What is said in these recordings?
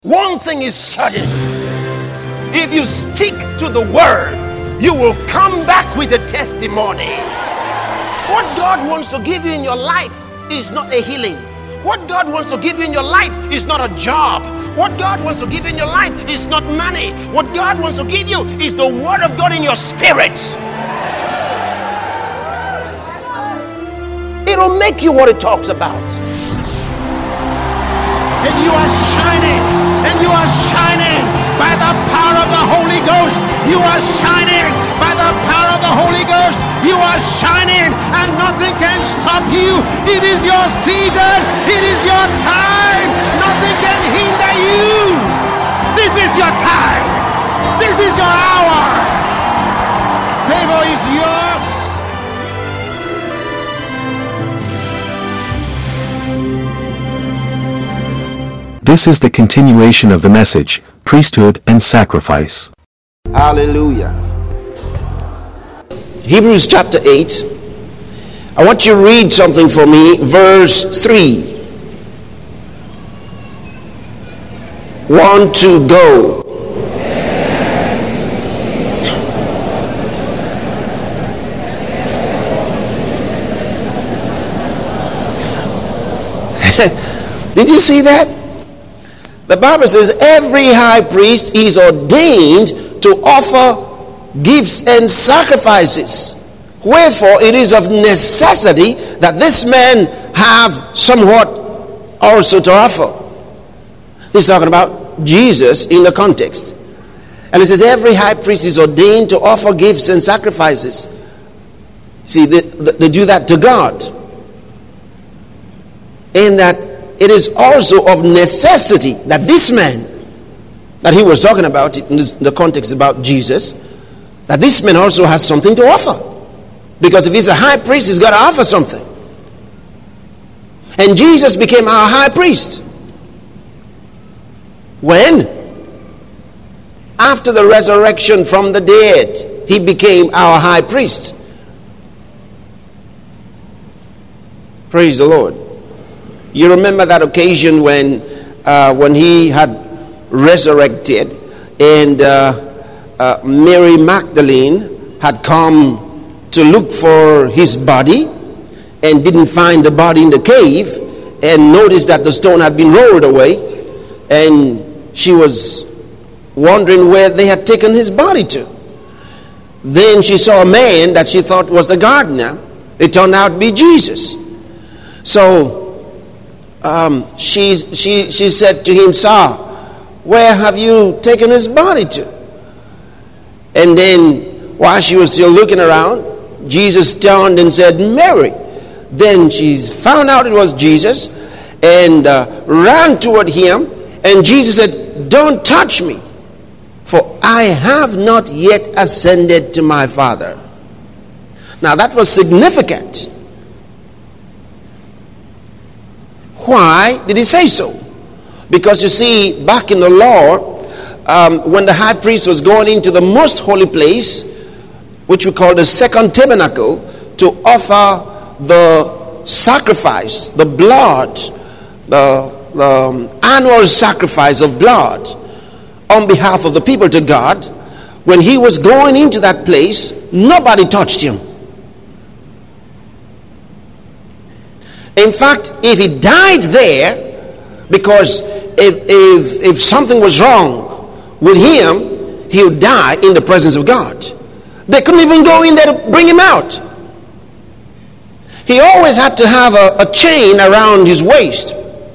One thing is certain. If you stick to the word, you will come back with a testimony. What God wants to give you in your life is not a healing. What God wants to give you in your life is not a job. What God wants to give you in your life is not money. What God wants to give you is the word of God in your spirit. It'll make you what it talks about. And you are shining. And you are shining by the power of the Holy Ghost. You are shining by the power of the Holy Ghost. You are shining and nothing can stop you. It is your season. It is your time. Nothing can hinder you. This is your time. This is your hour. Favor is yours. This is the continuation of the message, priesthood and sacrifice. Hallelujah. Hebrews chapter 8. I want you to read something for me. Verse 3. 1, 2, go. Did you see that? The Bible says every high priest is ordained to offer gifts and sacrifices. Wherefore it is of necessity that this man have somewhat also to offer. He's talking about Jesus in the context. And it says every high priest is ordained to offer gifts and sacrifices. See, they do that to God. And that it is also of necessity that this man that he was talking about in the context about Jesus, that this man also has something to offer. Because if he's a high priest, he's got to offer something. And Jesus became our high priest. When? After the resurrection from the dead, he became our high priest. Praise the Lord. You remember that occasion when he had resurrected and Mary Magdalene had come to look for his body and didn't find the body in the cave and noticed that the stone had been rolled away, and she was wondering where they had taken his body to. Then she saw a man that she thought was the gardener. It turned out to be Jesus. So she said to him, "Sir, where have you taken his body to?" And then while she was still looking around, Jesus turned and said, "Mary." Then she found out it was Jesus and ran toward him. And Jesus said, "Don't touch me, for I have not yet ascended to my Father." Now that was significant. Why did he say so? Because you see, back in the law, when the high priest was going into the most holy place, which we call the second tabernacle, to offer the sacrifice, the blood, the annual sacrifice of blood on behalf of the people to God, when he was going into that place, nobody touched him. In fact, if he died there, because if something was wrong with him, he would die in the presence of God. They couldn't even go in there to bring him out. He always had to have a chain around his waist.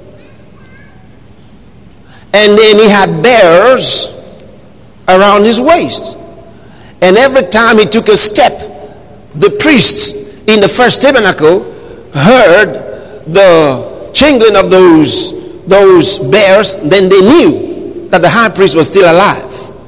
And then he had bears around his waist. And every time he took a step, the priests in the first tabernacle heard the jingling of those bears. Then they knew that the high priest was still alive.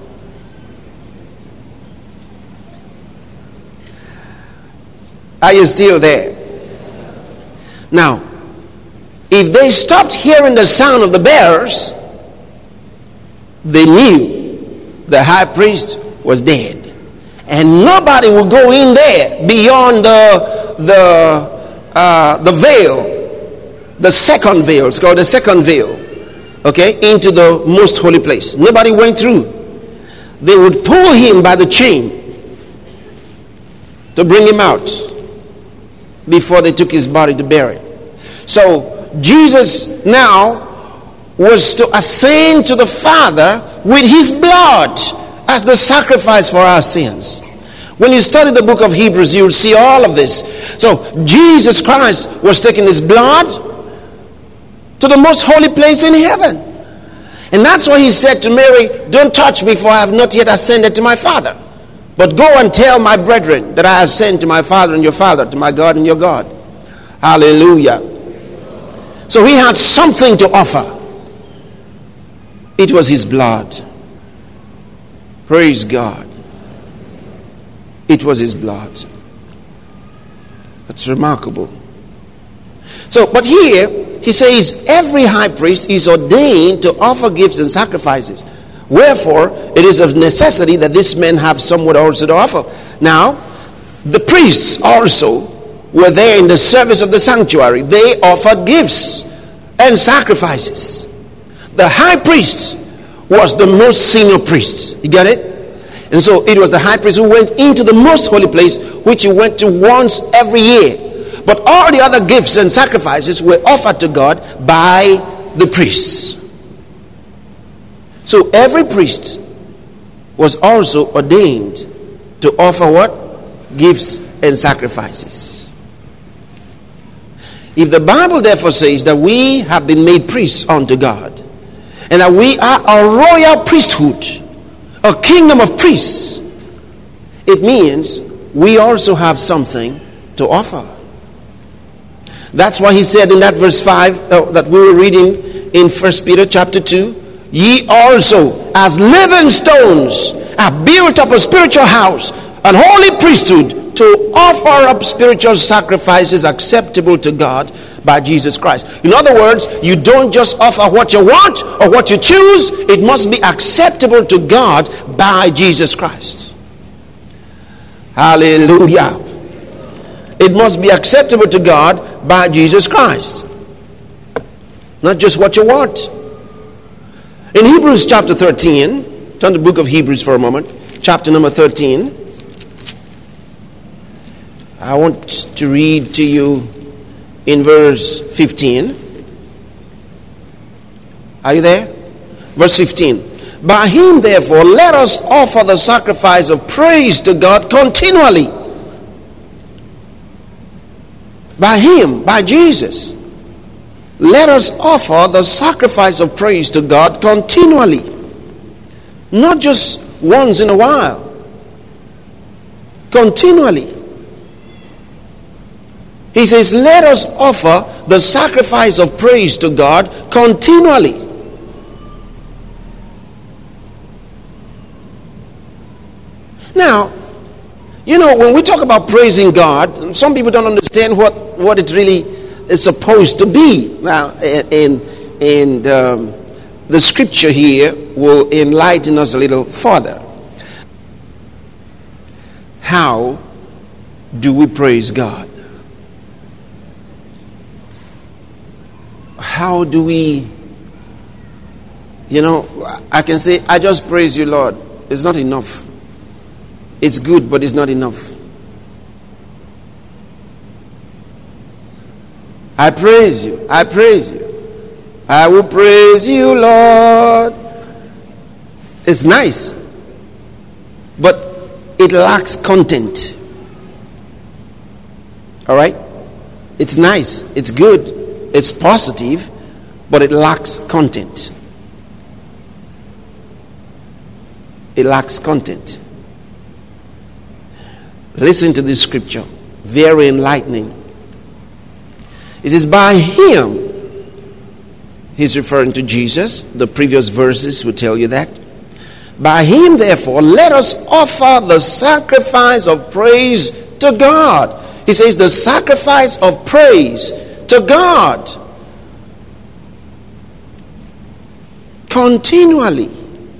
Are you still there? Now, if they stopped hearing the sound of the bears, they knew the high priest was dead, and nobody would go in there beyond the veil, the second veil. It's called the second veil. okay, into the most holy place. Nobody went through. They would pull him by the chain to bring him out before they took his body to bury it. So Jesus now was to ascend to the Father with his blood as the sacrifice for our sins. When you study the book of Hebrews, you will see all of this. So Jesus Christ was taking his blood to the most holy place in heaven. And that's why he said to Mary, don't touch me, for I have not yet ascended to my Father. But go and tell my brethren that I ascend to my Father and your Father, to my God and your God. Hallelujah. So he had something to offer. It was his blood. Praise God. It was his blood. That's remarkable. So, but here, he says, every high priest is ordained to offer gifts and sacrifices. Wherefore, it is of necessity that this men have somewhat also to offer. Now, the priests also were there in the service of the sanctuary. They offered gifts and sacrifices. The high priest was the most senior priest. You get it? And so it was the high priest who went into the most holy place, which he went to once every year. But all the other gifts and sacrifices were offered to God by the priests. So every priest was also ordained to offer what? Gifts and sacrifices. If the Bible therefore says that we have been made priests unto God, and that we are a royal priesthood, a kingdom of priests, it means we also have something to offer. That's why he said in that verse 5 that we were reading in 1 Peter chapter 2, ye also as living stones have built up a spiritual house, an holy priesthood, to offer up spiritual sacrifices acceptable to God by Jesus Christ. In other words, you don't just offer what you want or what you choose. It must be acceptable to God by Jesus Christ. Hallelujah. It must be acceptable to God by Jesus Christ. Not just what you want. In Hebrews chapter 13, turn to the book of Hebrews for a moment. Chapter number 13. I want to read to you in verse 15. Are you there? Verse 15. By him, therefore, let us offer the sacrifice of praise to God continually. By him, by Jesus, let us offer the sacrifice of praise to God continually. Not just once in a while. Continually. He says, let us offer the sacrifice of praise to God continually. Now, you know, when we talk about praising God, some people don't understand what it really is supposed to be. Now, and the scripture here will enlighten us a little further. How do we praise God? How do we, you know, I can say, I just praise you, Lord. It's not enough. It's good, but it's not enough. I praise you. I praise you. I will praise you, Lord. It's nice, but it lacks content. All right? It's nice. It's good. It's positive, but it lacks content. It lacks content. Listen to this scripture. Very enlightening. It says, by him, he's referring to Jesus. The previous verses will tell you that. By him, therefore, let us offer the sacrifice of praise to God. He says the sacrifice of praise to God. Continually.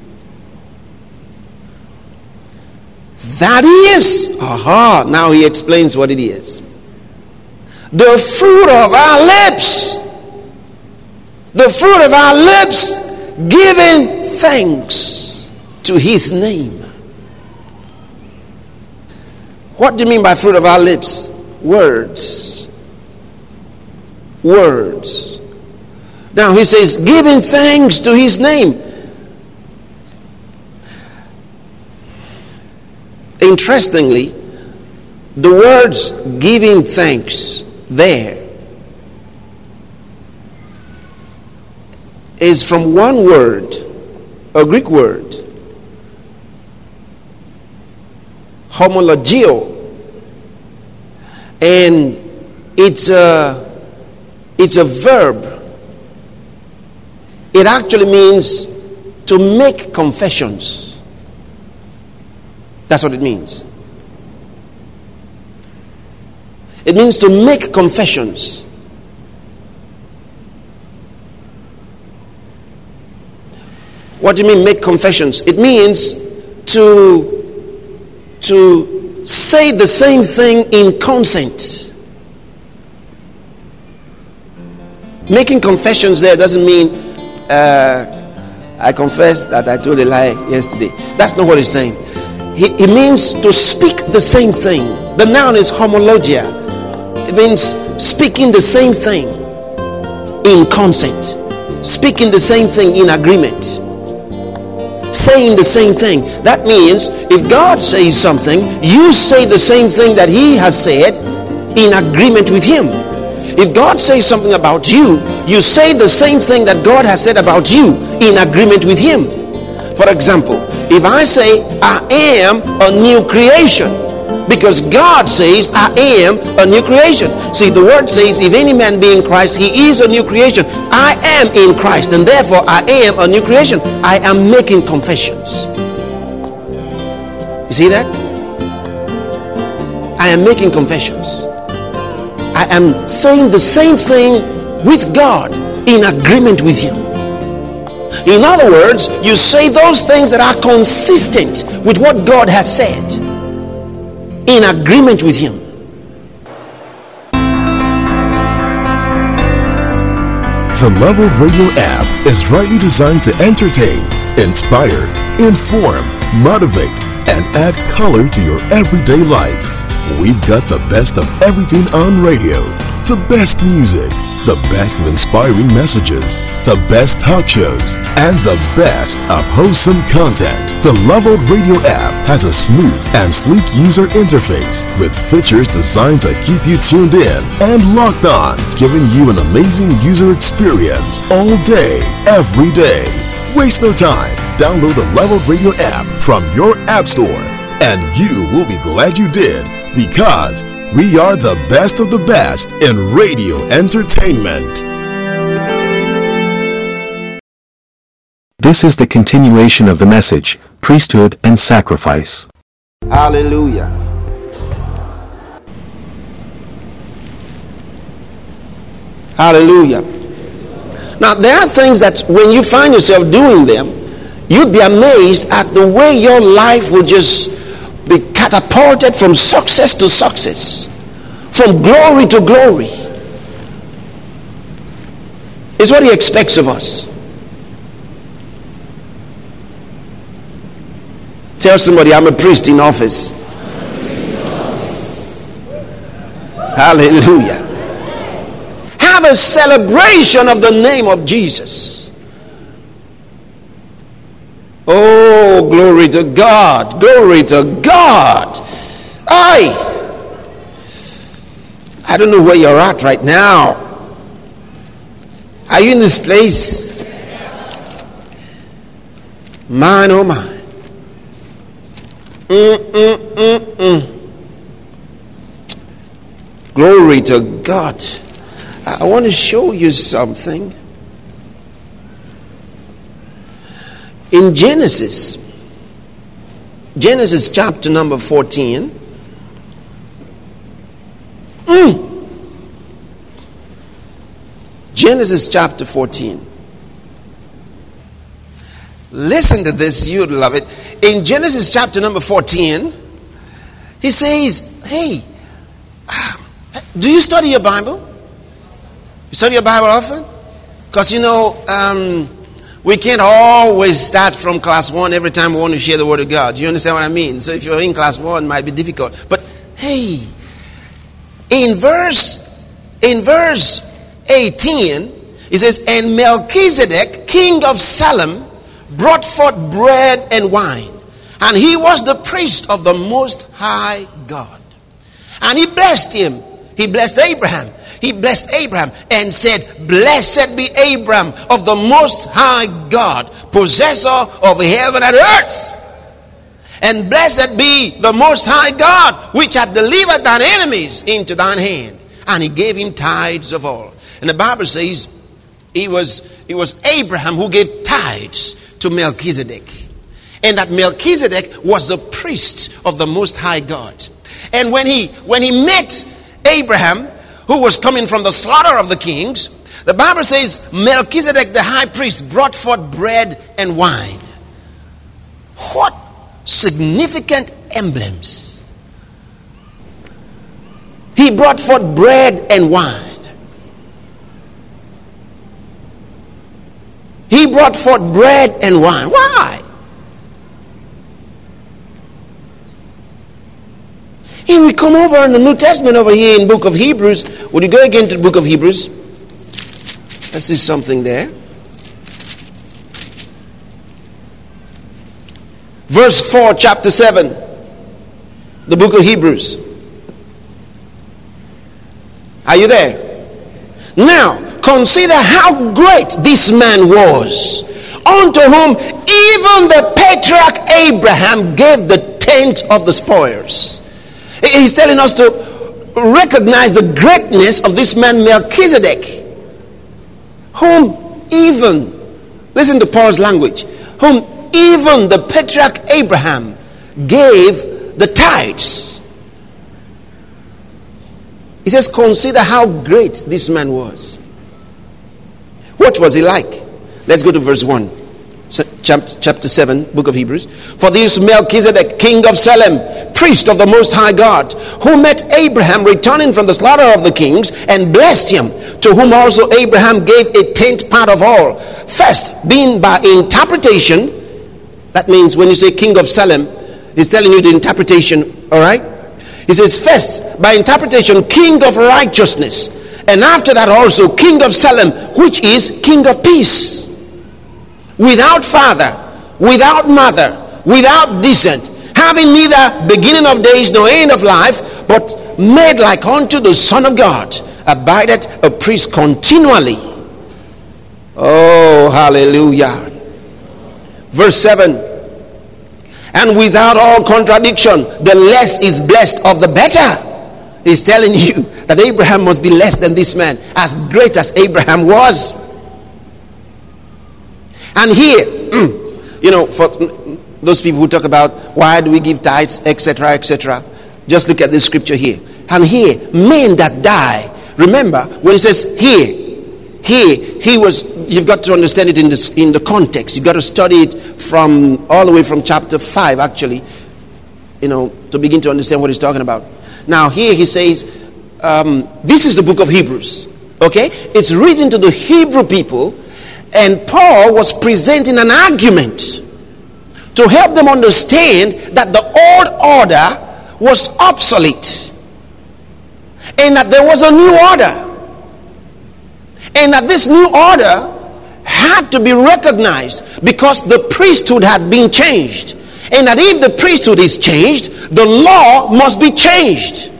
That is, now he explains what it is. The fruit of our lips. The fruit of our lips, giving thanks to his name. What do you mean by fruit of our lips? Words. Words. Now he says, giving thanks to his name. Interestingly, the words giving thanks there is from one word, a Greek word, homologio, and it's a verb. It actually means to make confessions. That's what it means. It means to make confessions. What do you mean make confessions? It means to say the same thing in consent. Making confessions there doesn't mean I confess that I told a lie yesterday. That's not what he's saying. It means to speak the same thing. The noun is homologia. It means speaking the same thing in consent. Speaking the same thing in agreement. Saying the same thing. That means if God says something, you say the same thing that he has said in agreement with him. If God says something about you, you say the same thing that God has said about you in agreement with him. For example, if I say I am a new creation, because God says I am a new creation. See, the word says if any man be in Christ, he is a new creation. I am in Christ, and therefore I am a new creation. I am making confessions. You see that? I am making confessions. I am saying the same thing with God in agreement with him. In other words, you say those things that are consistent with what God has said in agreement with him. The Leveled Radio app is rightly designed to entertain, inspire, inform, motivate, and add color to your everyday life. We've got the best of everything on radio, the best music, the best of inspiring messages, the best talk shows, and the best of wholesome content. The Leveled Radio app has a smooth and sleek user interface with features designed to keep you tuned in and locked on, giving you an amazing user experience all day, every day. Waste no time. Download the Leveled Radio app from your app store, and you will be glad you did, because we are the best of the best in radio entertainment. This is the continuation of the message, Priesthood and Sacrifice. Hallelujah. Hallelujah. Now, there are things that when you find yourself doing them, you'd be amazed at the way your life will just be catapulted from success to success, from glory to glory. It's what he expects of us. Tell somebody, I'm a priest in office. Hallelujah. Have a celebration of the name of Jesus. Oh, glory to God. Glory to God. I don't know where you're at right now. Are you in this place? Man, oh man. Glory to God. I want to show you something. In Genesis chapter number 14. Genesis chapter 14. Listen to this, you'd love it. In Genesis chapter number 14, he says, hey, do you study your Bible? You study your Bible often? Because, we can't always start from class 1 every time we want to share the word of God. Do you understand what I mean? So if you're in class 1, it might be difficult. But hey, in verse 18, it says, and Melchizedek, king of Salem, brought forth bread and wine. And he was the priest of the Most High God. And he blessed him. He blessed Abraham. He blessed Abraham and said, blessed be Abraham of the Most High God, possessor of heaven and earth. And blessed be the Most High God, which hath delivered thine enemies into thine hand. And he gave him tithes of all. And the Bible says it was Abraham who gave tithes to Melchizedek. And that Melchizedek was the priest of the Most High God. And when he met Abraham, who was coming from the slaughter of the kings, the Bible says Melchizedek the high priest brought forth bread and wine. What significant emblems. He brought forth bread and wine. He brought forth bread and wine. Why? If we come over in the New Testament over here in the book of Hebrews, would you go again to the book of Hebrews? Let's see something there. Verse 4, chapter 7. The book of Hebrews. Are you there? Now, consider how great this man was, unto whom even the patriarch Abraham gave the tenth of the spoils. He's telling us to recognize the greatness of this man Melchizedek, whom even, listen to Paul's language, whom even the patriarch Abraham gave the tithes. He says, consider how great this man was. What was he like? Let's go to verse 1. Chapter 7, book of Hebrews. For this Melchizedek, king of Salem, priest of the Most High God, who met Abraham returning from the slaughter of the kings, and blessed him, to whom also Abraham gave a tenth part of all. First, being by interpretation, that means when you say king of Salem, he's telling you the interpretation, all right? He says, first, by interpretation, king of righteousness, and after that also, king of Salem, which is king of peace. Without father, without mother, without descent, having neither beginning of days nor end of life, but made like unto the Son of God, abideth a priest continually. Oh, hallelujah. Verse 7. And without all contradiction, the less is blessed of the better. He's telling you that Abraham must be less than this man, as great as Abraham was. And here, for those people who talk about why do we give tithes, etc., etc., just look at this scripture here. And here, men that die. Remember, when it says he was, you've got to understand it in the context. You've got to study it from all the way from chapter 5, actually, to begin to understand what he's talking about. Now, here he says, this is the book of Hebrews. Okay? It's written to the Hebrew people. And Paul was presenting an argument to help them understand that the old order was obsolete, and that there was a new order, and that this new order had to be recognized because the priesthood had been changed, and that if the priesthood is changed, the law must be changed.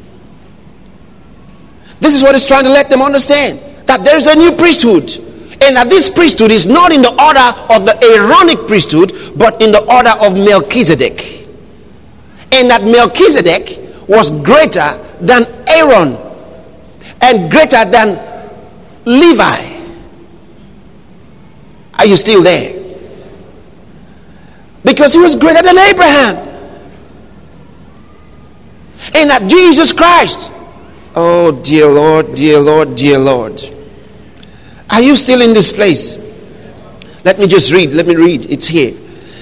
This is what he's trying to let them understand, that there's a new priesthood. And that this priesthood is not in the order of the Aaronic priesthood, but in the order of Melchizedek. And that Melchizedek was greater than Aaron and greater than Levi. Are you still there? Because he was greater than Abraham. And that Jesus Christ, oh dear Lord, dear Lord, dear Lord. Are you still in this place? Let me just read. Let me read. It's here.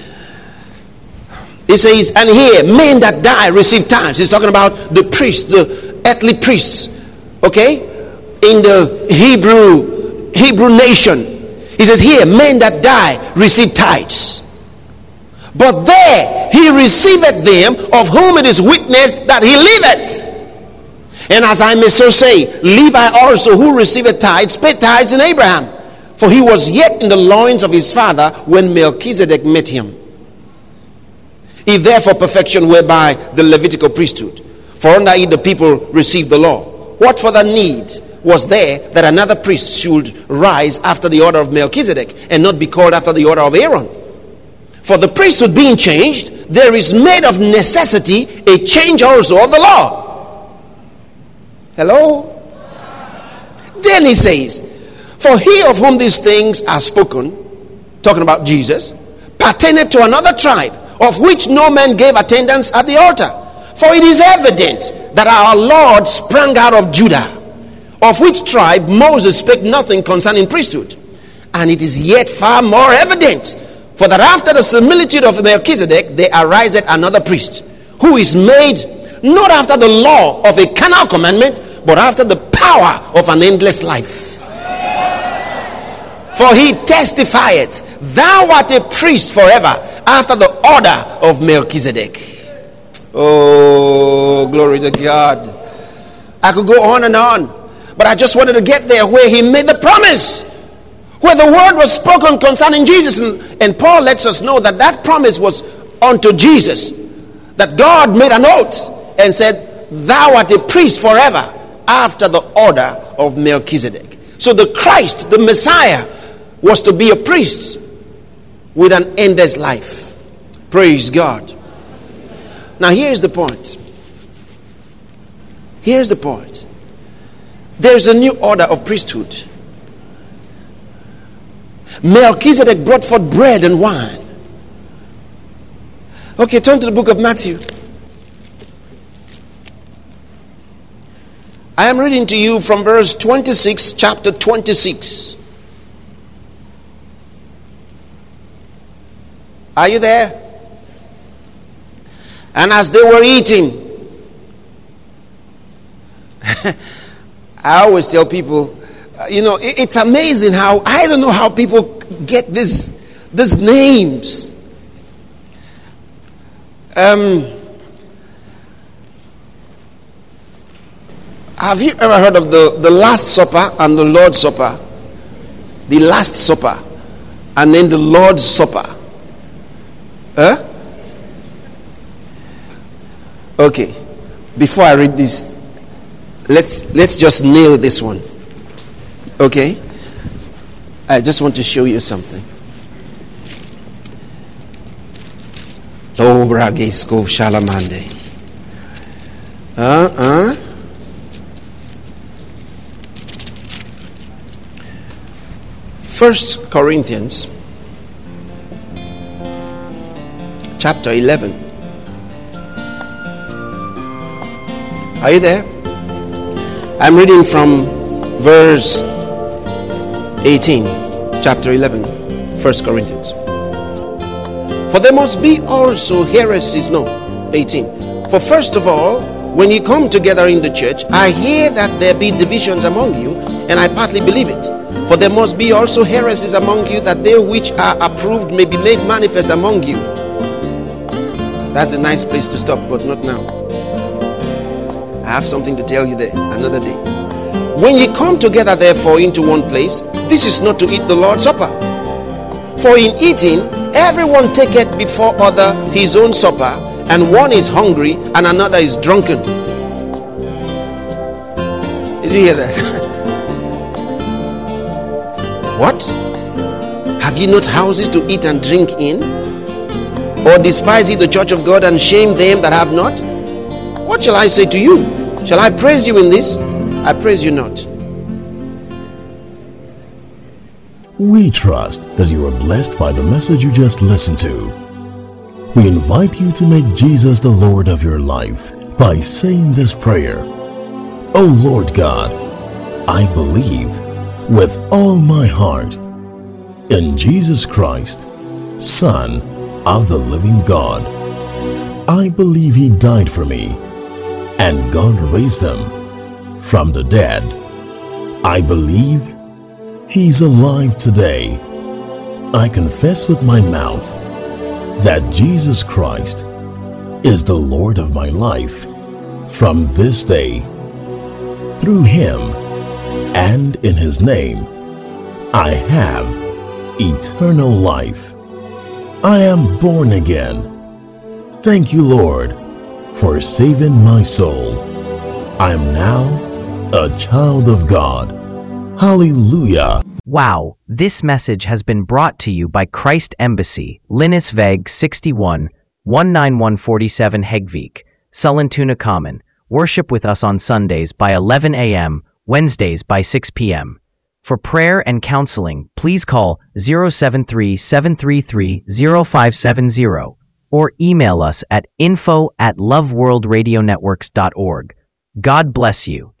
It says, and here, men that die receive tithes. He's talking about the priests, the earthly priests. Okay? In the Hebrew Hebrew nation. He says here, men that die receive tithes. But there he receiveth them of whom it is witnessed that he liveth. And as I may so say, Levi also, who receiveth tithes, paid tithes in Abraham. For he was yet in the loins of his father when Melchizedek met him. If therefore perfection were by the Levitical priesthood, for under it the people received the law, what further need was there that another priest should rise after the order of Melchizedek and not be called after the order of Aaron? For the priesthood being changed, there is made of necessity a change also of the law. Hello? Then he says, for he of whom these things are spoken, talking about Jesus, pertained to another tribe, of which no man gave attendance at the altar. For it is evident that our Lord sprang out of Judah, of which tribe Moses spake nothing concerning priesthood. And it is yet far more evident, for that after the similitude of Melchizedek there ariseth another priest, who is made not after the law of a carnal commandment, but after the power of an endless life. For he testifieth, thou art a priest forever, after the order of Melchizedek. Oh, glory to God. I could go on and on, but I just wanted to get there where he made the promise, where the word was spoken concerning Jesus. And Paul lets us know that that promise was unto Jesus, that God made an oath and said, thou art a priest forever, after the order of Melchizedek. So the Christ, the Messiah, was to be a priest with an endless life. Praise God. Now here's the point. Here's the point. There's a new order of priesthood. Melchizedek brought forth bread and wine. Okay, turn to the book of Matthew. I am reading to you from verse 26, chapter 26. Are you there? And as they were eating, I always tell people, it's amazing how, I don't know how people get these names. Have you ever heard of the Last Supper and the Lord's Supper? The Last Supper and then the Lord's Supper. Huh? Okay. Before I read this, let's just nail this one. Okay? I just want to show you something. Lo bragesco shalamande. First Corinthians chapter 11. Are you there? I'm reading from verse 18, chapter 11, 1 Corinthians. For there must be also heresies. No, 18. For first of all, when you come together in the church, I hear that there be divisions among you, and I partly believe it. For there must be also heresies among you, that they which are approved may be made manifest among you. That's a nice place to stop, but not now. I have something to tell you there another day. When ye come together therefore into one place, this is not to eat the Lord's Supper. For in eating, everyone taketh before other his own supper, and one is hungry and another is drunken. Did you hear that? What? Have ye not houses to eat and drink in? Or despise ye the church of God and shame them that have not? What shall I say to you? Shall I praise you in this? I praise you not. We trust that you are blessed by the message you just listened to. We invite you to make Jesus the Lord of your life by saying this prayer. Oh Lord God, I believe with all my heart in Jesus Christ, Son of the living God. I believe he died for me and God raised him from the dead. I believe He's alive today. I confess with my mouth that Jesus Christ is the Lord of my life. From this day, through Him and in His name, I have eternal life. I am born again. Thank you, Lord, for saving my soul. I am now a child of God. Hallelujah. Wow, this message has been brought to you by Christ Embassy, Linnesväg 61, 19147 Häggvik, Sollentuna Common. Worship with us on Sundays by 11 a.m., Wednesdays by 6 p.m. For prayer and counseling, please call 073-733-0570 or email us at info@loveworldradionetworks.org. God bless you.